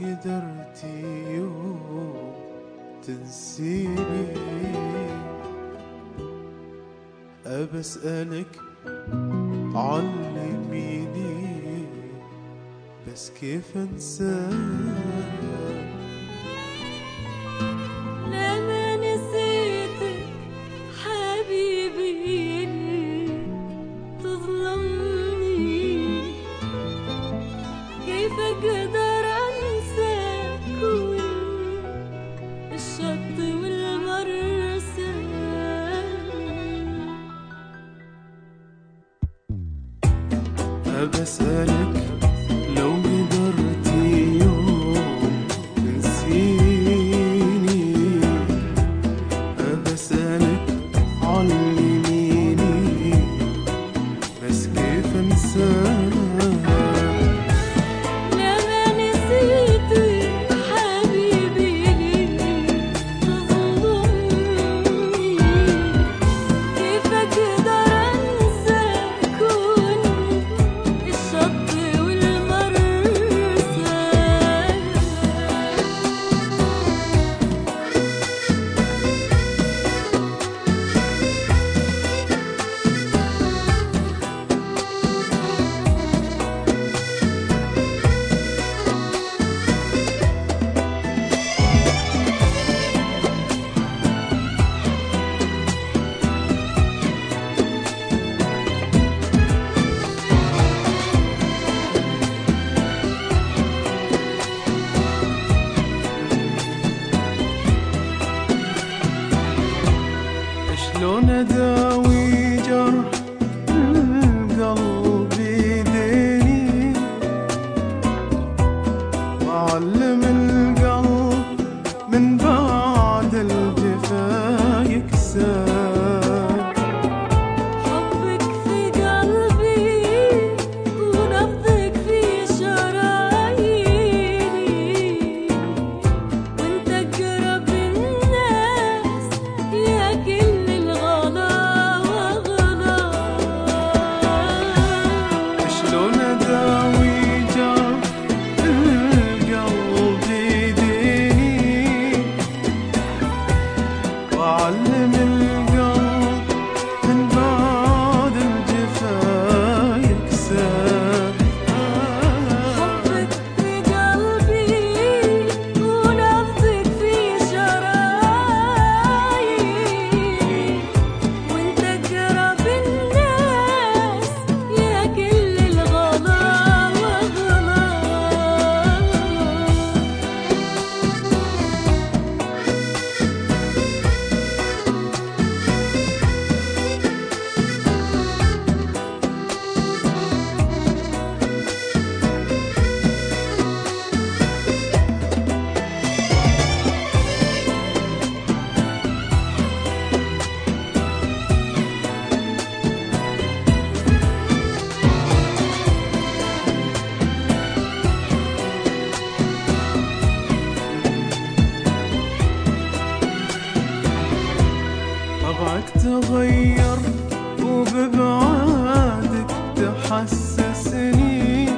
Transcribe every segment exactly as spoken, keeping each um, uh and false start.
قدرتي يوم تنسيني أبسألك علميني بس كيف أنساك. لما نسيتك حبيبي تظلمني كيف أقدر أنساك والشط والمرسى. أبسألك لو قدرتي يوم تنسيني أبسألك علميني بس كيف أنساك. شلون أداوي جرح القلب بيديني وأعلم القلب من بعد الجفا يكسر. حبك في قلبي ونبضك في شراييني وانت أقرب الناس يا كل شلون أداوي جرح القلب بيديني وأعلم القلب من بعد الجفا يكسر. حبك في قلبي ونبضك في شراييني وانت أقرب الناس يا كل الغلا وغلا. طبعك تغير وببعادك تحسسني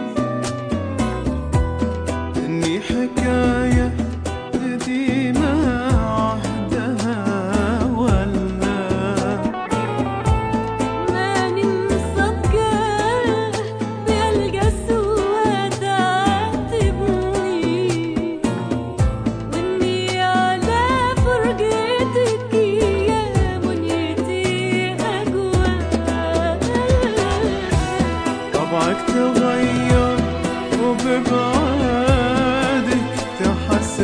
إني حكاية قديمة عهدها ولا ماني مصدقة بهالقسوة تعاتبني وإني على فرقتك يا منيتي أقوى. طبعك تغير وببعادك تحسسني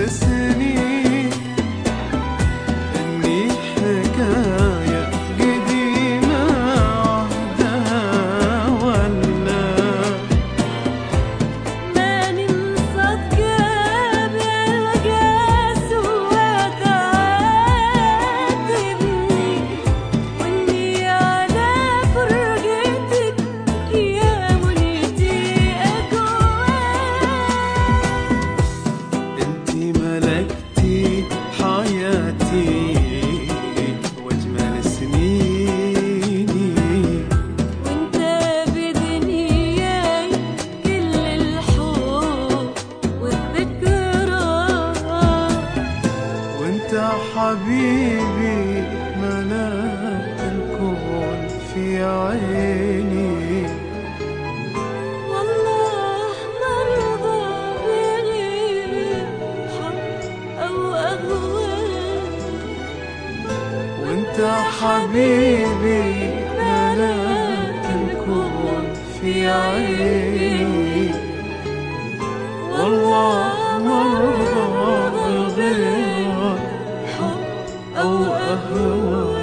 حبيبي ملاك الكون في عيني. والله مرضى بغير حب أو أهوال، وانت حبيبي ملاك الكون في عيني. والله مرضى بغير حب أو أهوى.